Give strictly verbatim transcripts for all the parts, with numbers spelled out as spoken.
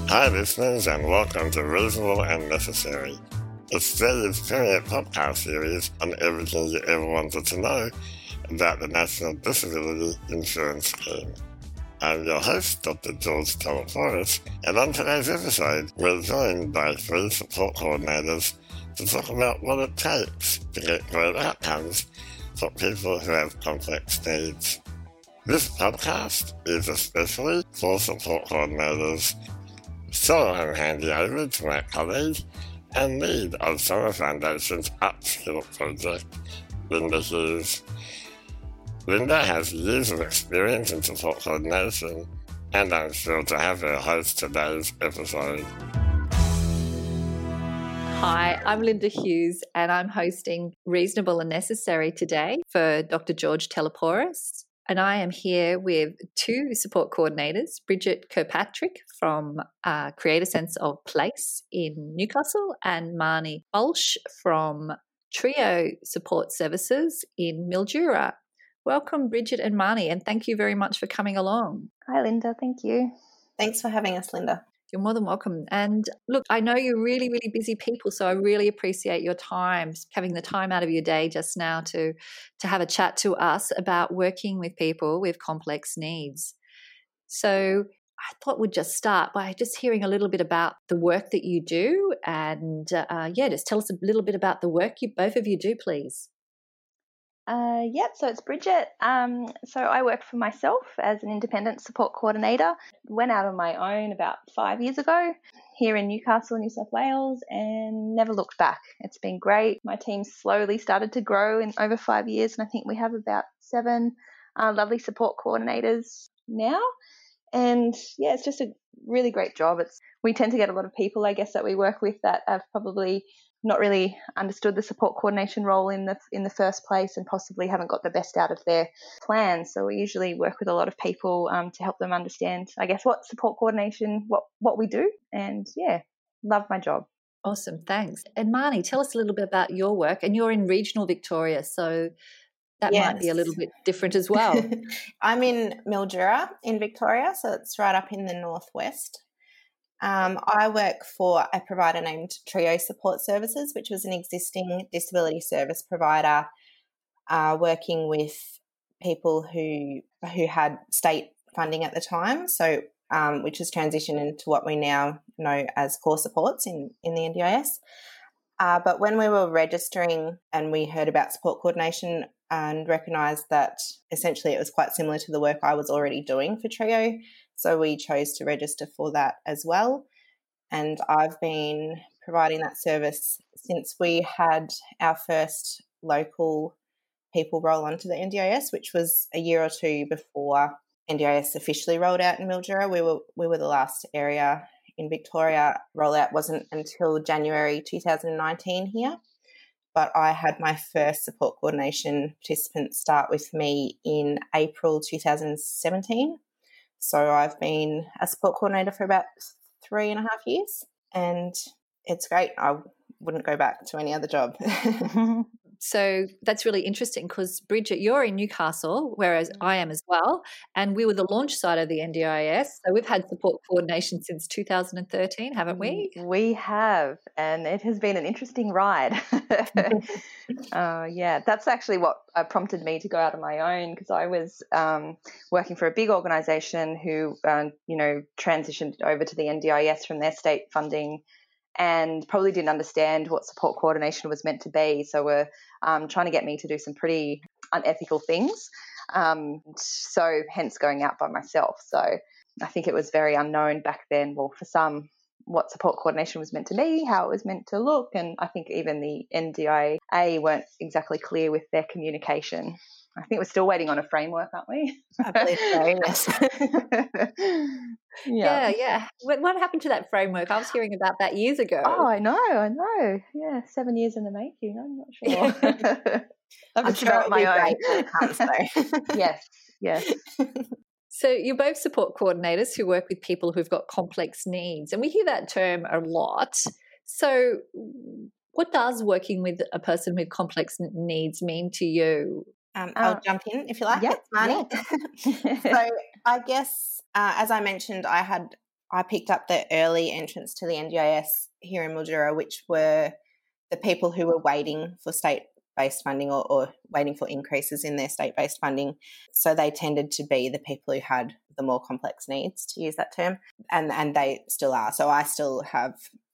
Hi listeners and welcome to Reasonable and Necessary, Australia's premier podcast series on everything you ever wanted to know about the National Disability Insurance Scheme. I'm your host, Doctor George Teleporis, and on today's episode we're joined by three support coordinators to talk about what it takes to get great outcomes for people who have complex needs. This podcast is especially for support coordinators, so I'm handing over to my colleague and lead of Summer Foundation's Upskill project, Linda Hughes. Linda has years of experience in support coordination, and I'm thrilled to have her host today's episode. Hi, I'm Linda Hughes, and I'm hosting Reasonable and Necessary today for Doctor George Teleporis. And I am here with two support coordinators, Bridget Kirkpatrick from uh, Create a Sense of Place in Newcastle and Marnie Walsh from Trio Support Services in Mildura. Welcome, Bridget and Marnie, and thank you very much for coming along. Hi, Linda. Thank you. Thanks for having us, Linda. You're more than welcome. And look, I know you're really, really busy people, so I really appreciate your time, having the time out of your day just now to, to have a chat to us about working with people with complex needs. So I thought we'd just start by just hearing a little bit about the work that you do and, uh, yeah, just tell us a little bit about the work you both of you do, please. Uh, yep, so it's Bridget. Um, so I work for myself as an independent support coordinator. Went out on my own about five years ago here in Newcastle, New South Wales, and never looked back. It's been great. My team slowly started to grow in over five years, and I think we have about seven uh, lovely support coordinators now. And yeah, it's just a really great job. It's we tend to get a lot of people, I guess, that we work with that have probably not really understood the support coordination role in the in the first place and possibly haven't got the best out of their plans. So we usually work with a lot of people um, to help them understand, I guess, what support coordination, what, what we do. And yeah, love my job. Awesome, thanks. And Marnie, tell us a little bit about your work. And you're in regional Victoria, so that yes. might be a little bit different as well. I'm in Mildura in Victoria, so it's right up in the northwest. Um, I work for a provider named Trio Support Services, which was an existing disability service provider uh, working with people who who had state funding at the time, so um, which has transitioned into what we now know as core supports in, in the N D I S. Uh, but when we were registering and we heard about support coordination and recognised that essentially it was quite similar to the work I was already doing for Trio, so we chose to register for that as well. And I've been providing that service since we had our first local people roll onto the N D I S, which was a year or two before N D I S officially rolled out in Mildura. We were we were the last area in Victoria. Rollout wasn't until January two thousand nineteen here. But I had my first support coordination participant start with me in April two thousand seventeen. So I've been a support coordinator for about three and a half years, and it's great. I wouldn't go back to any other job. So that's really interesting because, Bridget, you're in Newcastle, whereas I am as well, and we were the launch site of the N D I S. So we've had support coordination since two thousand thirteen, haven't we? We have, and it has been an interesting ride. uh, yeah, that's actually what uh, prompted me to go out on my own, because I was um, working for a big organisation who, um, you know, transitioned over to the N D I S from their state funding, and probably didn't understand what support coordination was meant to be. So we're um, trying to get me to do some pretty unethical things. Um, so hence going out by myself. So I think it was very unknown back then, well, for some, what support coordination was meant to be, how it was meant to look. And I think even the N D I A weren't exactly clear with their communication. I think we're still waiting on a framework, aren't we? I believe so, yes. yeah, yeah. yeah. What, what happened to that framework? I was hearing about that years ago. Oh, I know, I know. Yeah, seven years in the making. I'm not sure. I'm, I'm sure it'll my be own. Great. Yes, yes. So you're both support coordinators who work with people who've got complex needs, and we hear that term a lot. So what does working with a person with complex needs mean to you? Um, I'll uh, jump in if you like. Yep, it's Marnie. Yep. So I guess, uh, as I mentioned, I had I picked up the early entrants to the N D I S here in Mildura, which were the people who were waiting for state-based funding or, or waiting for increases in their state-based funding. So they tended to be the people who had the more complex needs, to use that term, and, and they still are. So I still have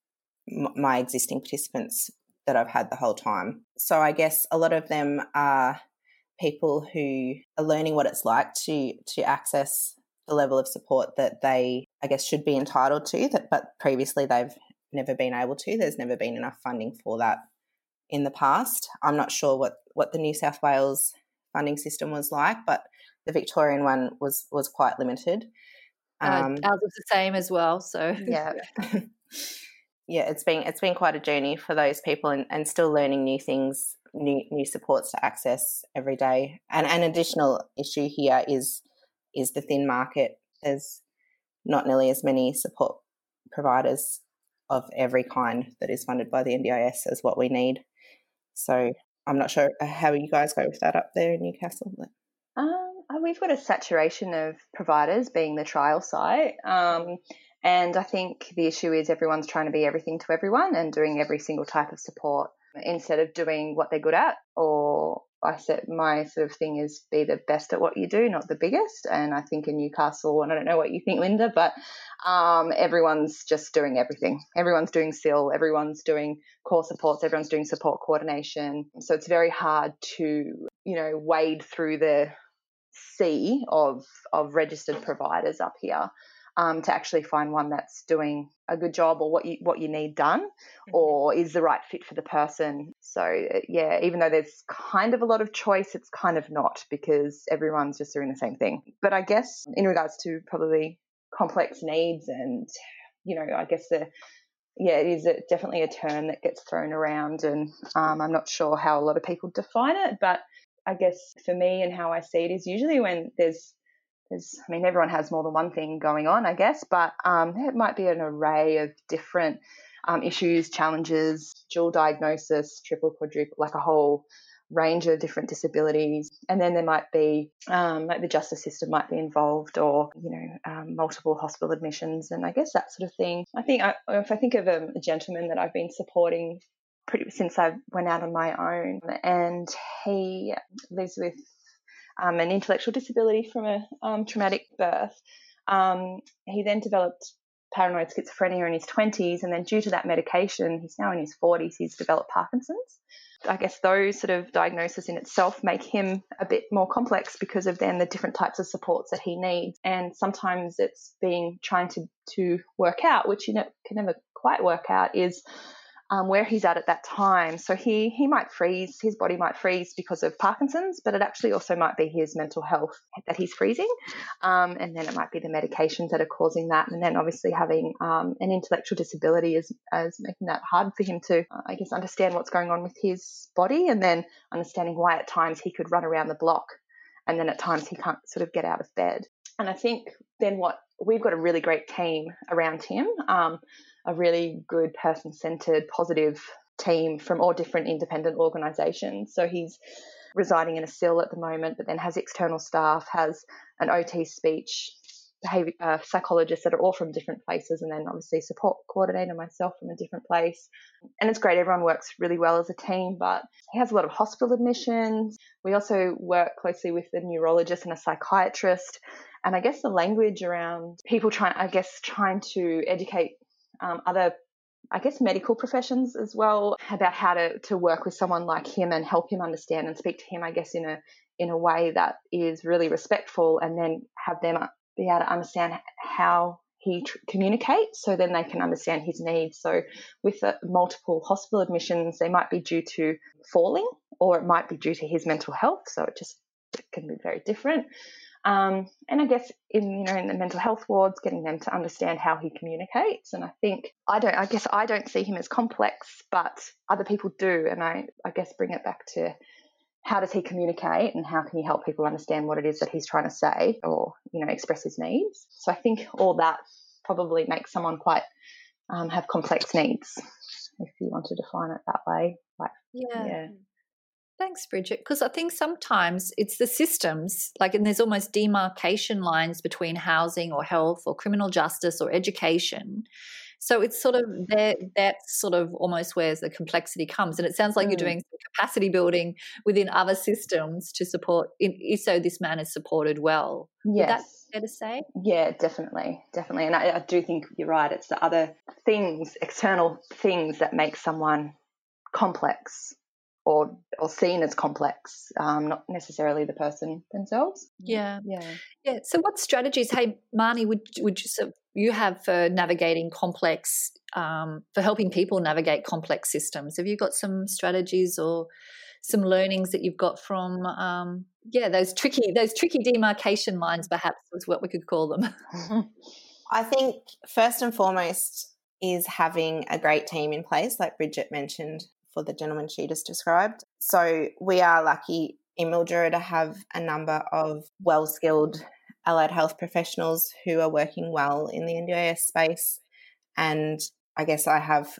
m- my existing participants that I've had the whole time. So I guess a lot of them are people who are learning what it's like to to access the level of support that they, I guess, should be entitled to, that but previously they've never been able to. There's never been enough funding for that in the past. I'm not sure what, what the New South Wales funding system was like, but the Victorian one was was quite limited. Um, uh, ours was the same as well. So yeah. Yeah, it's been it's been quite a journey for those people, and, and still learning new things, new new supports to access every day. And an additional issue here is is the thin market. There's not nearly as many support providers of every kind that is funded by the N D I S as what we need. So I'm not sure how you guys go with that up there in Newcastle. Um, we've got a saturation of providers being the trial site. Um, And I think the issue is everyone's trying to be everything to everyone and doing every single type of support instead of doing what they're good at. Or I said my sort of thing is be the best at what you do, not the biggest. And I think in Newcastle, and I don't know what you think, Linda, but um, everyone's just doing everything. Everyone's doing S I L, everyone's doing core supports, everyone's doing support coordination. So it's very hard to, you know, wade through the sea of of registered providers up here. Um, to actually find one that's doing a good job or what you what you need done, mm-hmm. or is the right fit for the person. So, yeah, even though there's kind of a lot of choice, it's kind of not, because everyone's just doing the same thing. But I guess in regards to probably complex needs and, you know, I guess the yeah, it is a, definitely a term that gets thrown around, and um, I'm not sure how a lot of people define it, but I guess for me and how I see it is usually when there's There's, I mean, everyone has more than one thing going on, I guess, but um, it might be an array of different um, issues, challenges, dual diagnosis, triple, quadruple, like a whole range of different disabilities. And then there might be, um, like the justice system might be involved, or, you know, um, multiple hospital admissions, and I guess that sort of thing. I think I, if I think of a, a gentleman that I've been supporting pretty since I went out on my own, and he lives with Um, an intellectual disability from a um, traumatic birth. Um, he then developed paranoid schizophrenia in his twenties, and then due to that medication, he's now in his forties, he's developed Parkinson's. I guess those sort of diagnoses in itself make him a bit more complex because of then the different types of supports that he needs. And sometimes it's being trying to, to work out, which you know, can never quite work out, is Um, where he's at at that time. So he he might freeze, his body might freeze because of Parkinson's, but it actually also might be his mental health that he's freezing. Um, and then it might be the medications that are causing that. And then obviously having um, an intellectual disability is, is making that hard for him to, uh, I guess, understand what's going on with his body, and then understanding why at times he could run around the block and then at times he can't sort of get out of bed. And I think then what we've got a really great team around him, um, a really good person-centred, positive team from all different independent organisations. So he's residing in a S I L at the moment, but then has external staff, has an O T speech, behaviour uh, psychologists that are all from different places, and then obviously support coordinator myself from a different place. And it's great, everyone works really well as a team, but he has a lot of hospital admissions. We also work closely with a neurologist and a psychiatrist, and I guess the language around people trying, I guess, trying to educate um, other, I guess, medical professions as well about how to, to work with someone like him and help him understand and speak to him, I guess, in a in a way that is really respectful, and then have them be able to understand how he tr- communicates, so then they can understand his needs. So with uh, multiple hospital admissions, they might be due to falling, or it might be due to his mental health. So it just it can be very different. Um, and I guess in you know in the mental health wards, getting them to understand how he communicates. And I think I don't. I guess I don't see him as complex, but other people do. And I, I guess bring it back to how does he communicate, and how can he help people understand what it is that he's trying to say, or you know express his needs. So I think all that probably makes someone quite um, have complex needs, if you want to define it that way. Like, yeah. yeah. Thanks, Bridget, because I think sometimes it's the systems, like, and there's almost demarcation lines between housing or health or criminal justice or education. So it's sort of there, that's sort of almost where the complexity comes. And it sounds like mm. you're doing some capacity building within other systems to support, in, so this man is supported well. Yes. Would that be fair to say? Yeah, definitely, definitely. And I, I do think you're right. It's the other things, external things that make someone complex or or seen as complex, um, not necessarily the person themselves. Yeah. Yeah. Yeah. So what strategies, hey, Marnie, would, would you, so you have for navigating complex, um, for helping people navigate complex systems? Have you got some strategies or some learnings that you've got from, um, yeah, those tricky, those tricky demarcation lines, perhaps was what we could call them? I think first and foremost is having a great team in place, like Bridget mentioned, for the gentleman she just described. So we are lucky in Mildura to have a number of well-skilled allied health professionals who are working well in the N D I S space. And I guess I have,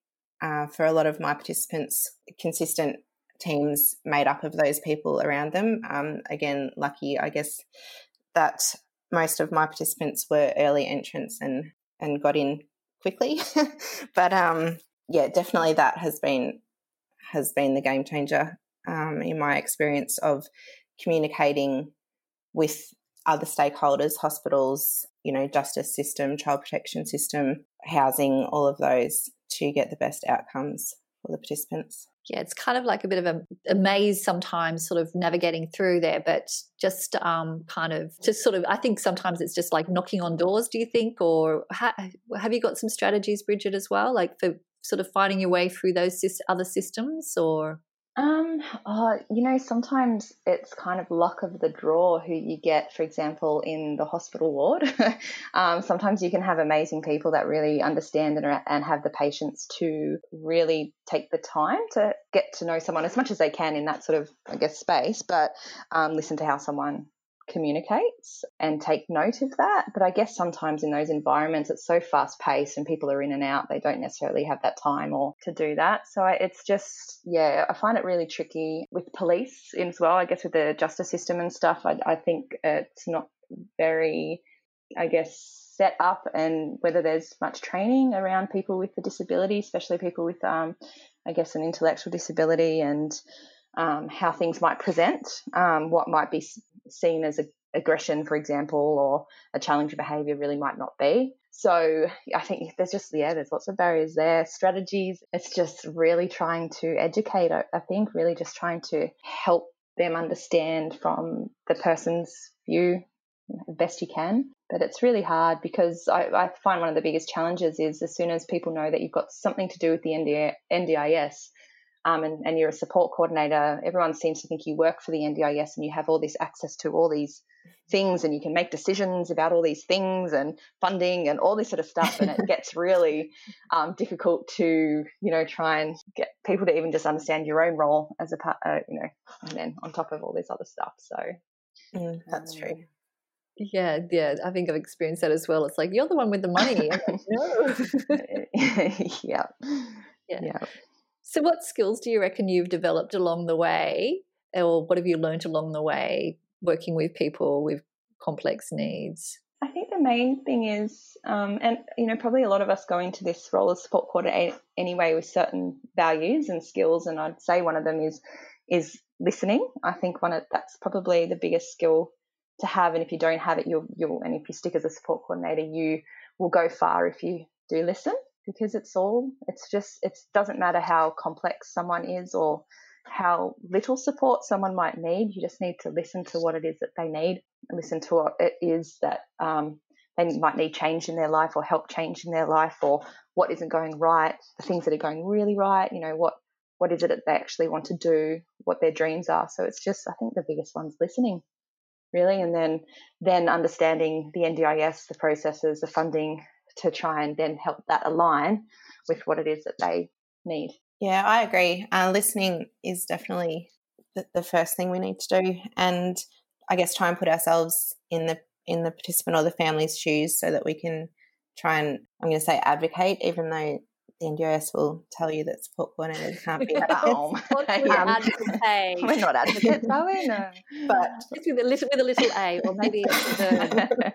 uh, for a lot of my participants, consistent teams made up of those people around them. Um, again, lucky, I guess, that most of my participants were early entrants and, and got in quickly. But, um, yeah, definitely that has been has been the game changer um, in my experience of communicating with other stakeholders, hospitals, you know, justice system, child protection system, housing, all of those to get the best outcomes for the participants. Yeah, it's kind of like a bit of a, a maze sometimes, sort of navigating through there, but just um, kind of just sort of, I think sometimes it's just like knocking on doors, do you think? Or ha- have you got some strategies, Bridget, as well, like for sort of finding your way through those sy- other systems or? Um, uh, you know, sometimes it's kind of luck of the draw who you get, for example, in the hospital ward. um, sometimes you can have amazing people that really understand and, and have the patience to really take the time to get to know someone as much as they can in that sort of, I guess, space, but um, listen to how someone communicates and take note of that. But I guess sometimes in those environments it's so fast paced and people are in and out, they don't necessarily have that time or to do that. So it's just, yeah, I find it really tricky with police as well, I guess, with the justice system and stuff. I, I think it's not very, I guess, set up, and whether there's much training around people with a disability, especially people with um I guess an intellectual disability, and um, how things might present, um, what might be seen as a, aggression, for example, or a challenging behaviour really might not be. So I think there's just, yeah, there's lots of barriers there. Strategies, it's just really trying to educate, I, I think, really just trying to help them understand from the person's view the best you can. But it's really hard because I, I find one of the biggest challenges is as soon as people know that you've got something to do with the N D I S, Um, and, and you're a support coordinator, everyone seems to think you work for the N D I S and you have all this access to all these things and you can make decisions about all these things and funding and all this sort of stuff. And it gets really um, difficult to, you know, try and get people to even just understand your own role as a part, uh, you know, and then on top of all this other stuff. So mm, that's um, true. Yeah, yeah, I think I've experienced that as well. It's like, you're the one with the money. I'm like, no. yeah. Yeah. Yeah. So what skills do you reckon you've developed along the way, or what have you learned along the way working with people with complex needs? I think the main thing is, um, and, you know, probably a lot of us go into this role as support coordinator anyway with certain values and skills, and I'd say one of them is is listening. I think one of that's probably the biggest skill to have, and if you don't have it, you'll, you'll and if you stick as a support coordinator, you will go far if you do listen. Because it's all, it's just, it doesn't matter how complex someone is or how little support someone might need. You just need to listen to what it is that they need, and listen to what it is that um, they might need change in their life or help change in their life, or what isn't going right, the things that are going really right, you know, what, what is it that they actually want to do, what their dreams are. So it's just, I think the biggest one's listening, really, and then then understanding the N D I S, the processes, the funding, to try and then help that align with what it is that they need. Yeah, I agree. Uh, listening is definitely the, the first thing we need to do, and I guess try and put ourselves in the in the participant or the family's shoes so that we can try and, I'm going to say, advocate, even though the N D I S will tell you that support coordinators can't be at home. Um, advocate. We're not advocates, are we? No. But It's with a little with a little a, or maybe it's a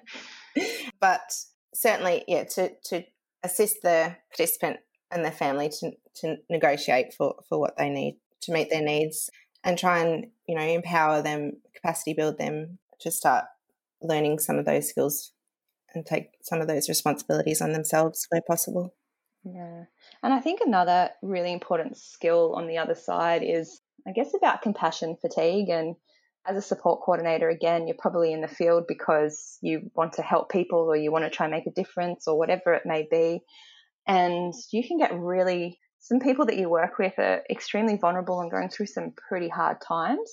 but certainly, yeah, to, to assist the participant and their family to to negotiate for, for what they need to meet their needs, and try and, you know, empower them, capacity build them to start learning some of those skills and take some of those responsibilities on themselves where possible. Yeah. And I think another really important skill on the other side is, I guess, about compassion fatigue. And as a support coordinator, again, you're probably in the field because you want to help people or you want to try and make a difference or whatever it may be. And you can get really, some people that you work with are extremely vulnerable and going through some pretty hard times.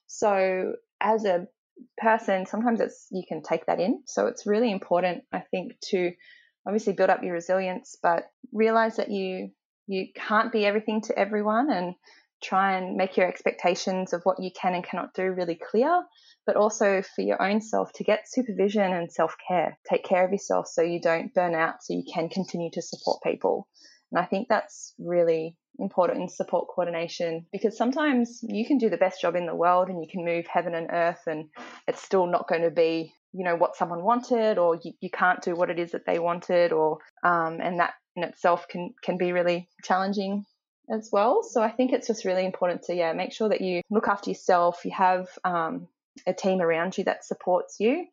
So as a person, sometimes it's, you can take that in. So it's really important, I think, to obviously build up your resilience, but realize that you you can't be everything to everyone, and try and make your expectations of what you can and cannot do really clear, but also for your own self to get supervision and self-care. Take care of yourself so you don't burn out, so you can continue to support people. And I think that's really important in support coordination, because sometimes you can do the best job in the world and you can move heaven and earth, and it's still not going to be, you know, what someone wanted, or you, you can't do what it is that they wanted, or um, and that in itself can can be really challenging as well. So I think it's just really important to yeah make sure that you look after yourself, you have um, a team around you that supports you,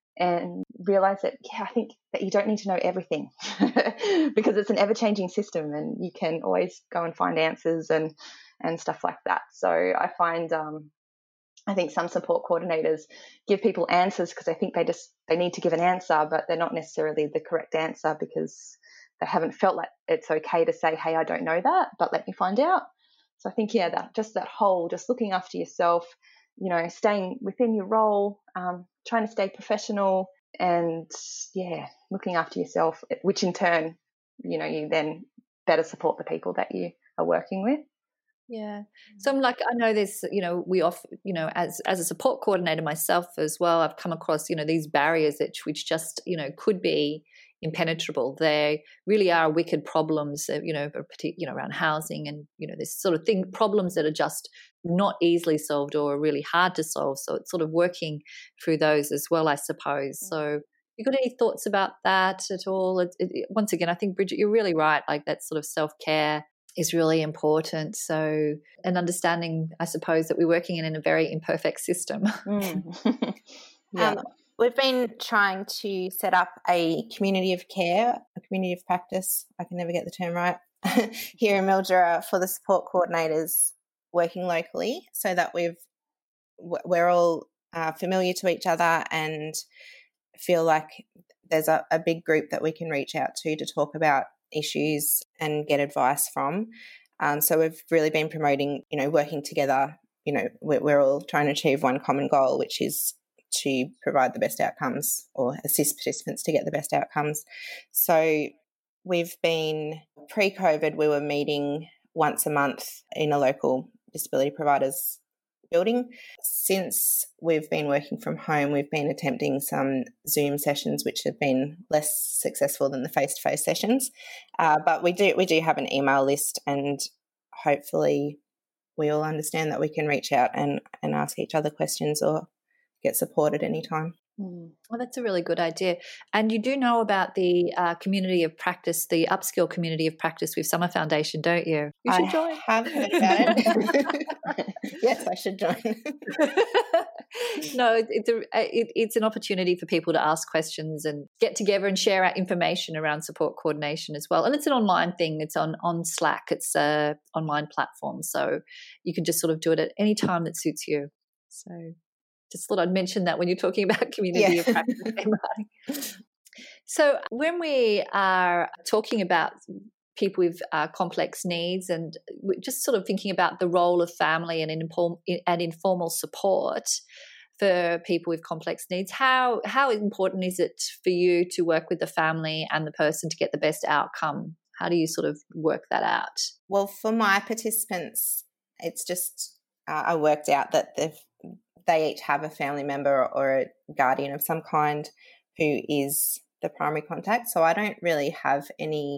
and realize that yeah I think that you don't need to know everything because it's an ever-changing system, and you can always go and find answers and and stuff like that. So I find um, I think some support coordinators give people answers because they think they just they need to give an answer, but they're not necessarily the correct answer because they haven't felt like it's okay to say, hey, I don't know that, but let me find out. So I think, yeah, that just that whole, just looking after yourself, you know, staying within your role, um, trying to stay professional, and, yeah, looking after yourself, which in turn, you know, you then better support the people that you are working with. Yeah. So I'm like, I know there's, you know, we offer, you know, as as a support coordinator myself as well, I've come across, you know, these barriers that which just, you know, could be impenetrable. They really are wicked problems, you know, you know, around housing, and, you know, this sort of thing, problems that are just not easily solved or really hard to solve. So it's sort of working through those as well, I suppose. So you got any thoughts about that at all? It, it, once again, I think, Bridget, you're really right. Like that sort of self-care is really important. So, and understanding, I suppose, that we're working in a very imperfect system. Mm. Yeah. Um, we've been trying to set up a community of care, a community of practice, I can never get the term right, here in Mildura for the support coordinators working locally, so that we've, we're all uh, familiar to each other and feel like there's a, a big group that we can reach out to to talk about issues and get advice from. Um, so we've really been promoting, you know, working together. You know, we're, we're all trying to achieve one common goal, which is to provide the best outcomes or assist participants to get the best outcomes. So we've been, pre-COVID, we were meeting once a month in a local disability providers building. Since we've been working from home, we've been attempting some Zoom sessions, which have been less successful than the face-to-face sessions. Uh, but we do we do have an email list, and hopefully we all understand that we can reach out and, and ask each other questions or get support at any time. Mm. Well, that's a really good idea. And you do know about the uh, community of practice, the upskill community of practice with Summer Foundation, don't you? You should I join. have heard about it. Yes, I should join. No, it's a, it, it's an opportunity for people to ask questions and get together and share our information around support coordination as well. And it's an online thing. It's on, on Slack. It's an online platform. So you can just sort of do it at any time that suits you. So just thought I'd mention that when you're talking about community Yeah. of practice. So when we are talking about people with uh, complex needs, and we're just sort of thinking about the role of family and, inform- and informal support for people with complex needs, how how important is it for you to work with the family and the person to get the best outcome? How do you sort of work that out? Well, for my participants, it's just uh, I worked out that they've they each have a family member or a guardian of some kind who is the primary contact. So I don't really have any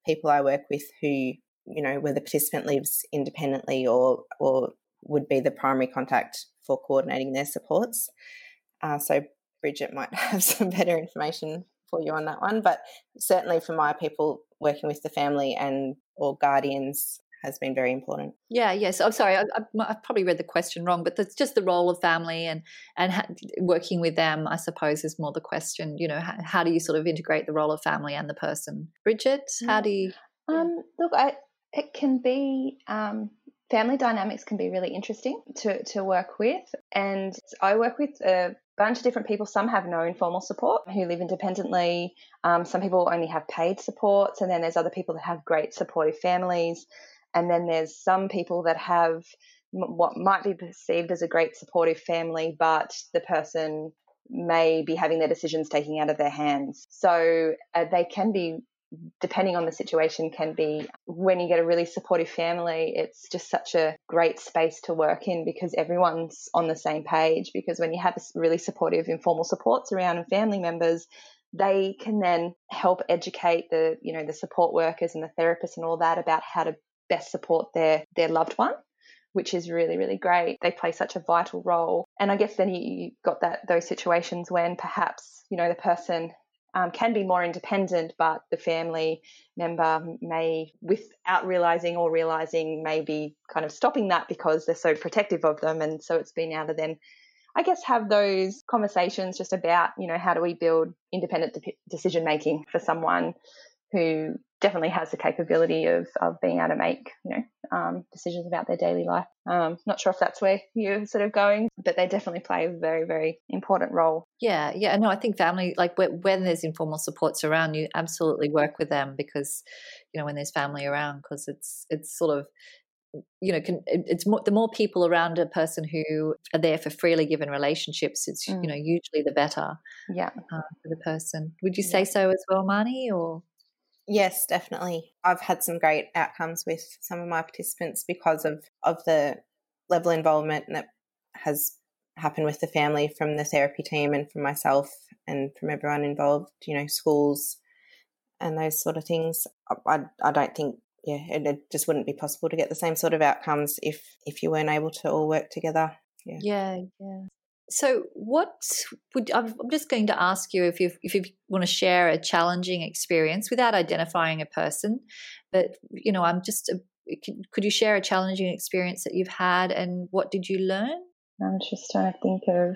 people I work with who, you know, where the participant lives independently or or would be the primary contact for coordinating their supports. Uh, so Bridget might have some better information for you on that one, but certainly for my people, working with the family and or guardians has been very important. Yeah, yes. I'm sorry, I, I, I probably read the question wrong, but that's just the role of family and and ha- working with them, I suppose, is more the question. You know, how, how do you sort of integrate the role of family and the person? Bridget, how do you? Um, look, I, it can be um, family dynamics can be really interesting to to work with, and I work with a bunch of different people. Some have no informal support who live independently. Um, some people only have paid supports, and then there's other people that have great supportive families. And then there's some people that have what might be perceived as a great supportive family, but the person may be having their decisions taken out of their hands. So uh, they can be, depending on the situation, can be, when you get a really supportive family, it's just such a great space to work in because everyone's on the same page. Because when you have really supportive informal supports around and family members, they can then help educate the, you know, the support workers and the therapists and all that about how to best support their their loved one, which is really, really great. They play such a vital role. And I guess then you, you got that those situations when perhaps, you know, the person um, can be more independent, but the family member may, without realising or realising, may be kind of stopping that because they're so protective of them. And so it's been able to then, I guess, have those conversations just about, you know, how do we build independent de- decision making for someone who definitely has the capability of, of being able to make, you know, um, decisions about their daily life. Um, not sure if that's where you're sort of going, but they definitely play a very, very important role. Yeah, yeah. No, I think family, like when, when there's informal supports around, you absolutely work with them because, you know, when there's family around, because it's it's sort of, you know, can, it's more, the more people around a person who are there for freely given relationships, it's, mm. you know, usually the better. Yeah, uh, for the person. Would you say yeah. so as well, Marnie, or? Yes, definitely. I've had some great outcomes with some of my participants because of, of the level of involvement that has happened with the family from the therapy team and from myself and from everyone involved, you know, schools and those sort of things. I, I don't think, yeah, it, it just wouldn't be possible to get the same sort of outcomes if, if you weren't able to all work together. Yeah, yeah. yeah. So what would, I'm just going to ask you if you if you want to share a challenging experience without identifying a person, but, you know, I'm just, could, could you share a challenging experience that you've had and what did you learn? I'm just trying to think of.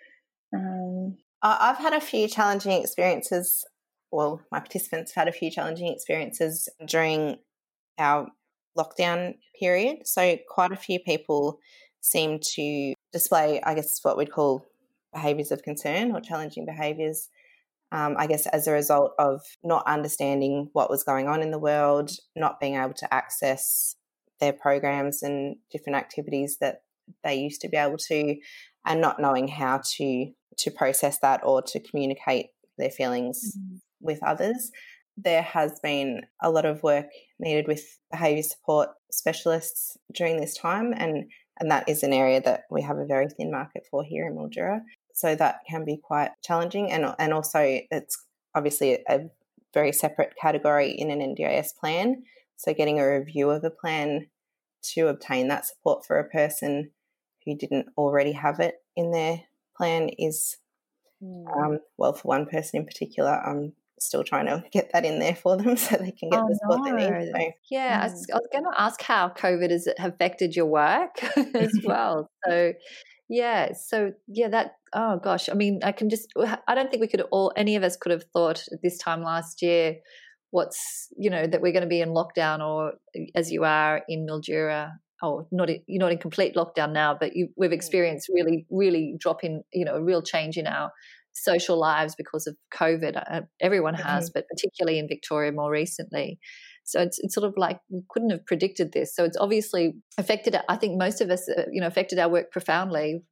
Um... I've had a few challenging experiences. Well, my participants have had a few challenging experiences during our lockdown period. So quite a few people seem to display, I guess, what we'd call behaviours of concern or challenging behaviours, um, I guess, as a result of not understanding what was going on in the world, not being able to access their programs and different activities that they used to be able to, and not knowing how to to process that or to communicate their feelings mm-hmm. with others. There has been a lot of work needed with behaviour support specialists during this time, and And that is an area that we have a very thin market for here in Mildura. So that can be quite challenging. And, and also it's obviously a, a very separate category in an N D I S plan. So getting a review of a plan to obtain that support for a person who didn't already have it in their plan is, mm. um, well, for one person in particular, I'm still trying to get that in there for them so they can get oh, the support no. they need. So, yeah, mm. I was, I was going to ask how COVID has affected your work as well. So, yeah, so yeah, that, oh gosh, I mean, I can just, I don't think we could all, any of us could have thought at this time last year what's, you know, that we're going to be in lockdown, or as you are in Mildura. Oh, not in, you're not in complete lockdown now, but you, we've experienced really, really drop in, you know, a real change in our social lives because of COVID. Uh, everyone has, mm-hmm. but particularly in Victoria more recently. So it's, it's sort of like we couldn't have predicted this. So it's obviously affected, I think most of us, uh, you know, affected our work profoundly.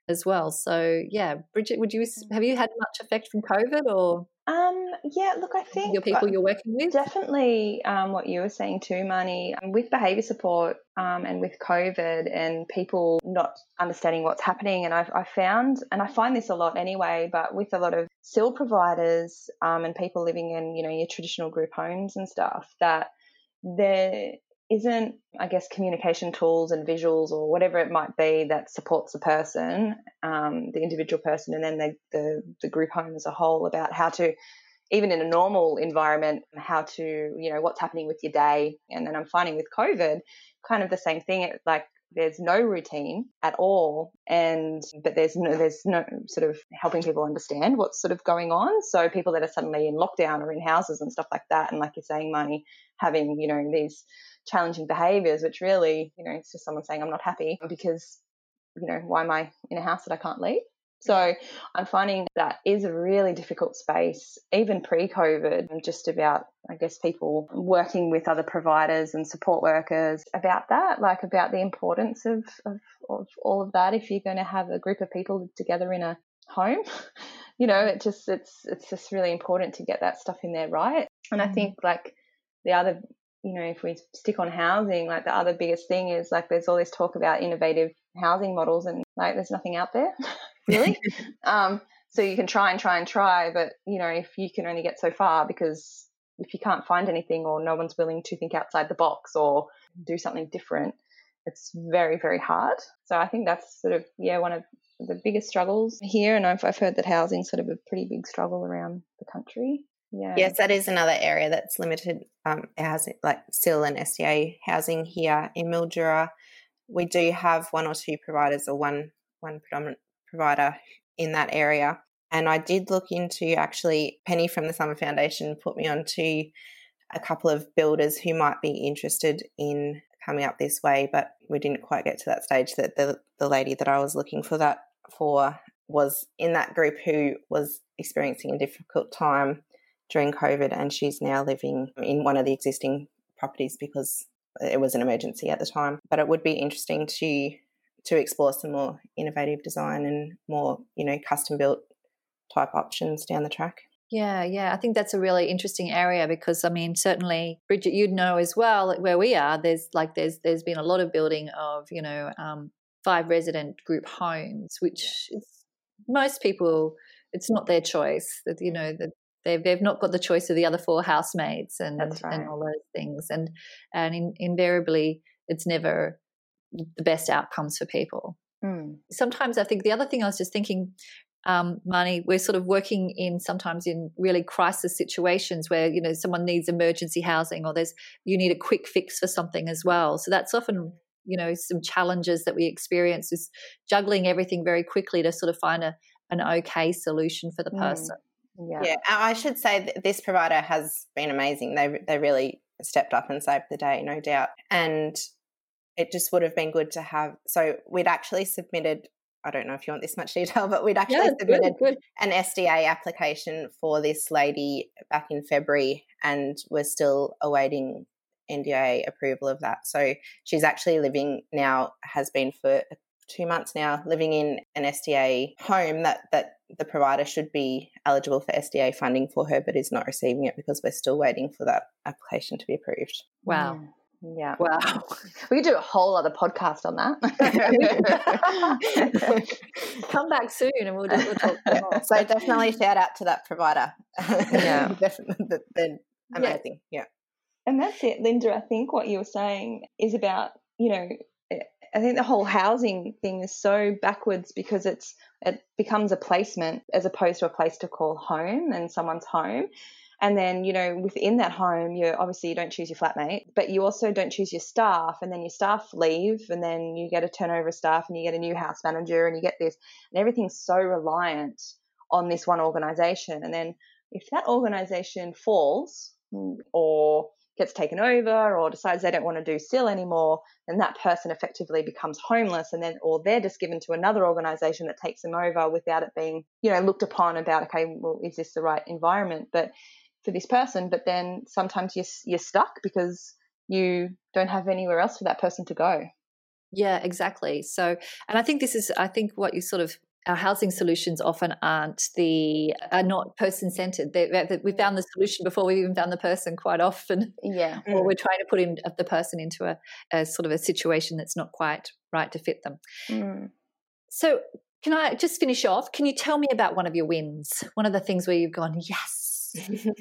as well. So yeah, Bridget, would you have you had much effect from COVID or Um, yeah, look, I think your people you're working with? Definitely um, what you were saying too, Marnie, um, with behaviour support um, and with COVID and people not understanding what's happening. And I've, I found, and I find this a lot anyway, but with a lot of S I L providers um, and people living in, you know, your traditional group homes and stuff, that there isn't, I guess, communication tools and visuals or whatever it might be that supports the person, um, the individual person, and then the, the, the group home as a whole about how to, even in a normal environment, how to, you know, what's happening with your day. And then I'm finding with COVID, kind of the same thing. It, like there's no routine at all, and but there's no there's no sort of helping people understand what's sort of going on. So people that are suddenly in lockdown or in houses and stuff like that, and like you're saying, Marnie, having, you know, these challenging behaviours, which really, you know, it's just someone saying I'm not happy because, you know, why am I in a house that I can't leave? So I'm finding that is a really difficult space, even pre-COVID, and just about, I guess, people working with other providers and support workers about that, like about the importance of, of, of all of that if you're going to have a group of people together in a home. You know, it just it's it's just really important to get that stuff in there right. And I think like the other, you know, if we stick on housing, like the other biggest thing is like there's all this talk about innovative housing models and like there's nothing out there really. um, so you can try and try and try, but, you know, if you can only get so far because if you can't find anything or no one's willing to think outside the box or do something different, it's very, very hard. So I think that's sort of, yeah, one of the biggest struggles here. And I've, I've heard that housing's sort of a pretty big struggle around the country. Yeah. Yes, that is another area that's limited um, housing, like S I L and S D A housing here in Mildura. We do have one or two providers or one one predominant provider in that area. And I did look into, actually, Penny from the Summer Foundation put me on to a couple of builders who might be interested in coming up this way, but we didn't quite get to that stage. That the, the lady that I was looking for that for was in that group who was experiencing a difficult time during COVID, and she's now living in one of the existing properties because it was an emergency at the time. But it would be interesting to to explore some more innovative design and more, you know, custom built type options down the track. Yeah, yeah. I think that's a really interesting area because, I mean, certainly, Bridget, you'd know as well, where we are, there's like there's there's been a lot of building of, you know, um, five resident group homes, which is, most people, it's not their choice. That, you know, that they've they've not got the choice of the other four housemates and That's right. and all those things, and and in, invariably, it's never the best outcomes for people. Mm. Sometimes I think the other thing I was just thinking, um, Marnie, we're sort of working in sometimes in really crisis situations where, you know, someone needs emergency housing or there's you need a quick fix for something as well. So that's often, you know, some challenges that we experience is juggling everything very quickly to sort of find a an okay solution for the person. Mm. Yeah. Yeah, I should say that this provider has been amazing. They they really stepped up and saved the day, no doubt. And it just would have been good to have, so we'd actually submitted, I don't know if you want this much detail, but we'd actually Yeah, submitted good, good. an S D A application for this lady back in February, and we're still awaiting N D A approval of that. So she's actually living now, has been for two months now, living in an S D A home that, that the provider should be eligible for S D A funding for her, but is not receiving it because we're still waiting for that application to be approved. Wow. Yeah. Wow. We could do a whole other podcast on that. Come back soon and we'll, we'll talk more. So definitely shout out to that provider. Yeah. Definitely. They're amazing. Yeah. And that's it, Linda. I think what you were saying is about, you know, I think the whole housing thing is so backwards because it's it becomes a placement as opposed to a place to call home and someone's home. And then, you know, within that home, you obviously you don't choose your flatmate, but you also don't choose your staff. And then your staff leave, and then you get a turnover of staff, and you get a new house manager, and you get this, and everything's so reliant on this one organisation. And then if that organisation falls or gets taken over or decides they don't want to do S I L anymore, then that person effectively becomes homeless, and then or they're just given to another organisation that takes them over without it being, you know, looked upon about, okay, well, is this the right environment? But for this person, but then sometimes you're, you're stuck because you don't have anywhere else for that person to go. Yeah, exactly. So, and I think this is, I think what you sort of, our housing solutions often aren't the, are not person-centered. They, they, we found the solution before we even found the person quite often. Yeah. Or we're trying to put in the person into a, a sort of a situation that's not quite right to fit them. Mm. So can I just finish off? Can you tell me about one of your wins? One of the things where you've gone, yes.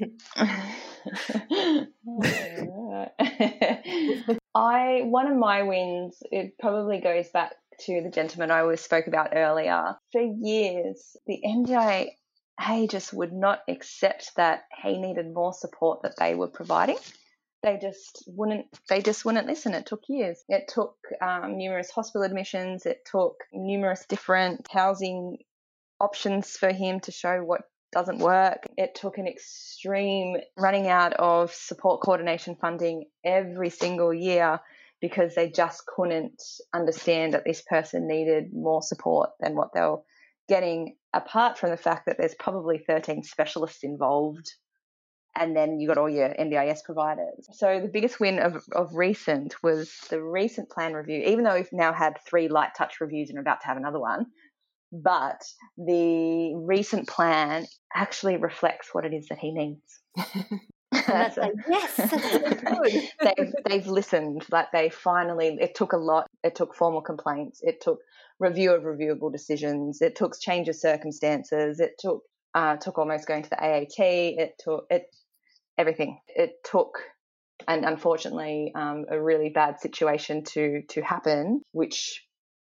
I one of my wins, it probably goes back to the gentleman I was spoke about earlier. For years, the N D I A just would not accept that he needed more support that they were providing. They just wouldn't. They just wouldn't listen. It took years. It took um, numerous hospital admissions. It took numerous different housing options for him to show what doesn't work. It took an extreme running out of support coordination funding every single year because they just couldn't understand that this person needed more support than what they were getting, apart from the fact that there's probably thirteen specialists involved, and then you got all your N D I S providers. So the biggest win of, of recent was the recent plan review, even though we've now had three light touch reviews and we're about to have another one. But the recent plan actually reflects what it is that he needs. That's like, yes, that's so good. they've, they've listened. Like they finally, it took a lot. It took formal complaints. It took review of reviewable decisions. It took change of circumstances. It took uh, took almost going to the A A T. It took it everything. It took, and unfortunately, um, a really bad situation to to happen, which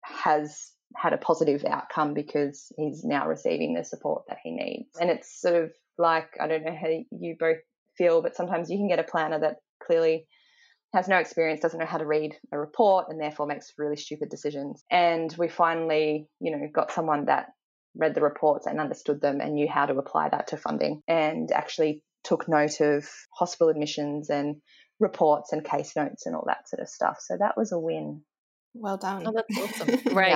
has had a positive outcome because he's now receiving the support that he needs. And it's sort of like, I don't know how you both feel, but sometimes you can get a planner that clearly has no experience, doesn't know how to read a report, and therefore makes really stupid decisions. And we finally, you know, got someone that read the reports and understood them and knew how to apply that to funding, and actually took note of hospital admissions and reports and case notes and all that sort of stuff. So that was a win. Well done. Oh, that's awesome. Great.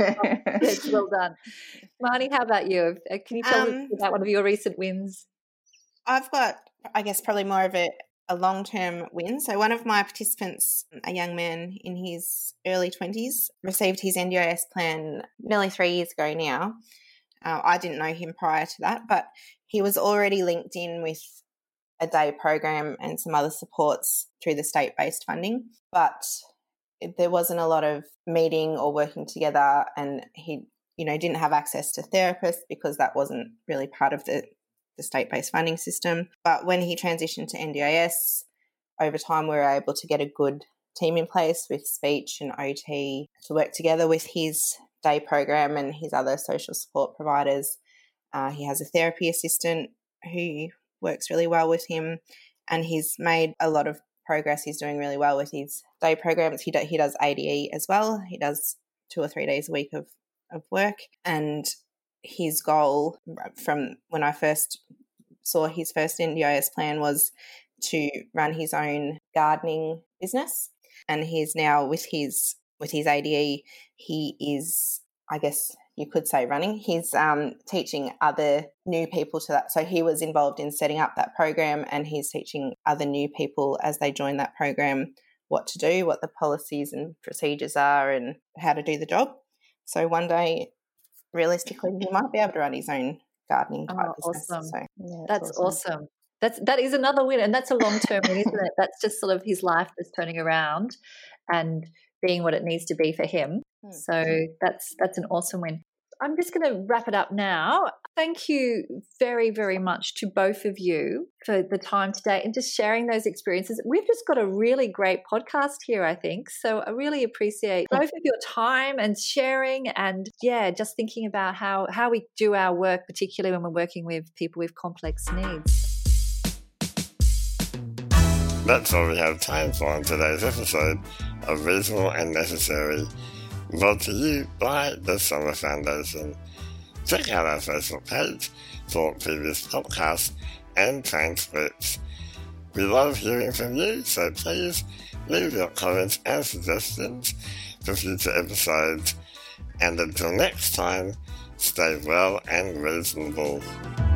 Yes, well done. Marnie, how about you? Can you tell um, us about one of your recent wins? I've got, I guess, probably more of a, a long-term win. So one of my participants, a young man in his early twenties, received his N D I S plan nearly three years ago now. Uh, I didn't know him prior to that, but he was already linked in with a day program and some other supports through the state-based funding. But there wasn't a lot of meeting or working together, and he, you know, didn't have access to therapists because that wasn't really part of the, the state-based funding system. But when he transitioned to N D I S, over time we were able to get a good team in place with speech and O T to work together with his day program and his other social support providers. Uh, he has a therapy assistant who works really well with him, and he's made a lot of progress. He's doing really well with his day programs. He, do, he does A D E as well. He does two or three days a week of, of work. And his goal from when I first saw his first N D I S plan was to run his own gardening business. And he's now with his with his A D E, he is, I guess you could say, running. He's um, teaching other new people to that. So he was involved in setting up that program, and he's teaching other new people as they join that program what to do, what the policies and procedures are, and how to do the job. So one day, realistically, he might be able to run his own gardening type oh, business. Awesome. So, yeah, that's awesome. awesome. That's that is another win, and that's a long term win, isn't it? That's just sort of his life that's turning around and being what it needs to be for him. Hmm. So that's that's an awesome win. I'm just going to wrap it up now. Thank you very, very much to both of you for the time today and just sharing those experiences. We've just got a really great podcast here, I think. So I really appreciate both of your time and sharing, and, yeah, just thinking about how, how we do our work, particularly when we're working with people with complex needs. That's all we have time for on today's episode of Reasonable and Necessary, brought to you by the Summer Foundation. Check out our Facebook page for previous podcasts and transcripts. We love hearing from you, so please leave your comments and suggestions for future episodes. And until next time, stay well and reasonable.